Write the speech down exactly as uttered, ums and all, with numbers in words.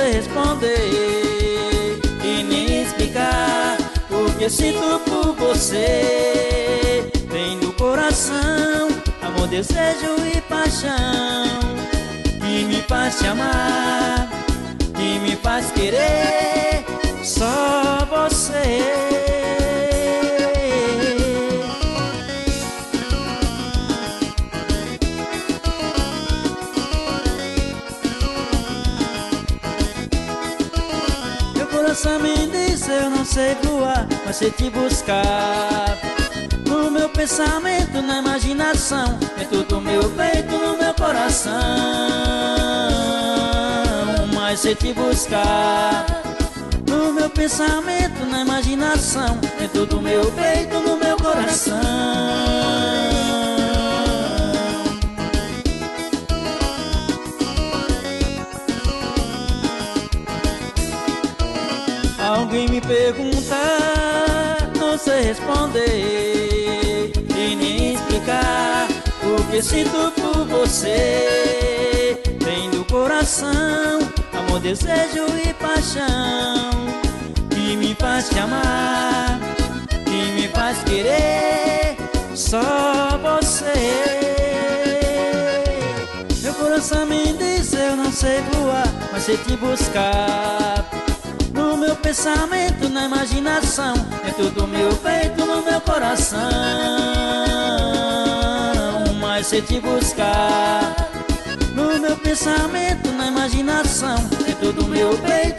sei responder e nem explicar o que sinto por você. Tem no coração amor, desejo e paixão que me faz te amar, que me faz querer só você. Meu coração me diz eu não sei voar, mas sei te buscar. No meu pensamento, na imaginação, dentro do meu peito, no meu coração, mas sei te buscar. No meu pensamento, na imaginação, dentro do meu peito, no meu coração. Alguém me pergunta, não sei responder e nem explicar o que sinto por você. Tem do coração amor, desejo e paixão que me faz te amar, que me faz querer só você. Meu coração me diz eu não sei voar, mas sei te buscar. No meu pensamento, na imaginação, dentro do meu peito, no meu coração, mas sei te buscar. No meu pensamento, na imaginação, dentro do meu peito,